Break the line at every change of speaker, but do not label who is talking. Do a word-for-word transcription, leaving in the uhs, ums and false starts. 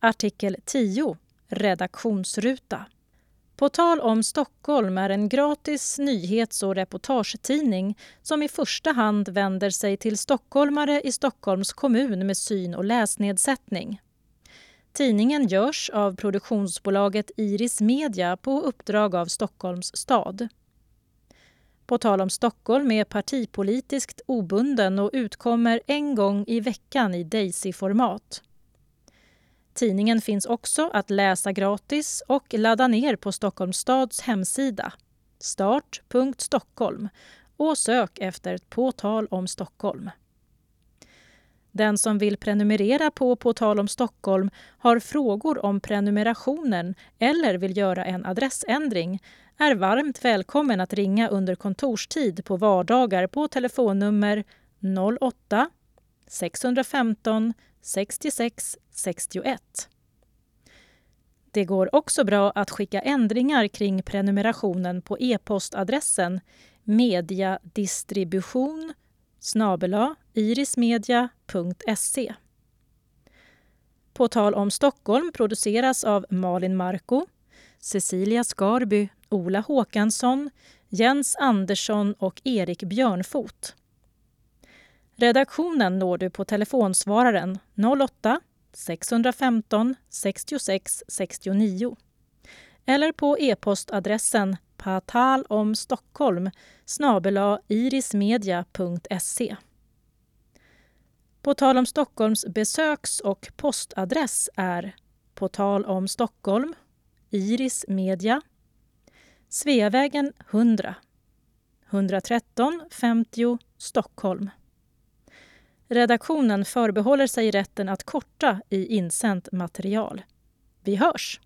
Artikel tio. Redaktionsruta. På tal om Stockholm är en gratis nyhets- och reportagetidning som i första hand vänder sig till stockholmare i Stockholms kommun med syn- och läsnedsättning. Tidningen görs av produktionsbolaget Iris Media på uppdrag av Stockholms stad. På tal om Stockholm är partipolitiskt obunden och utkommer en gång i veckan i Daisy-format. Tidningen finns också att läsa gratis och ladda ner på Stockholms stads hemsida start punkt stockholm och sök efter På tal om Stockholm. Den som vill prenumerera på På tal om Stockholm har frågor om prenumerationen eller vill göra en adressändring är varmt välkommen att ringa under kontorstid på vardagar på telefonnummer noll åtta sex femton sextiosex sextioett. Det går också bra att skicka ändringar kring prenumerationen på e-postadressen mediadistribution snabel-a irismedia punkt se. På tal om Stockholm produceras av Malin Marko, Cecilia Skarby, Ola Håkansson, Jens Andersson och Erik Björnfot. Redaktionen når du på telefonsvararen noll åtta sex femton sextiosex sextionio eller på e-postadressen patalomstockholm snabel-a irismedia punkt se. På tal om Stockholms besöks- och postadress är På tal om Stockholm, Iris Media, Sveavägen hundra, etthundratretton femtio Stockholm. Redaktionen förbehåller sig rätten att korta i insänt material. Vi hörs!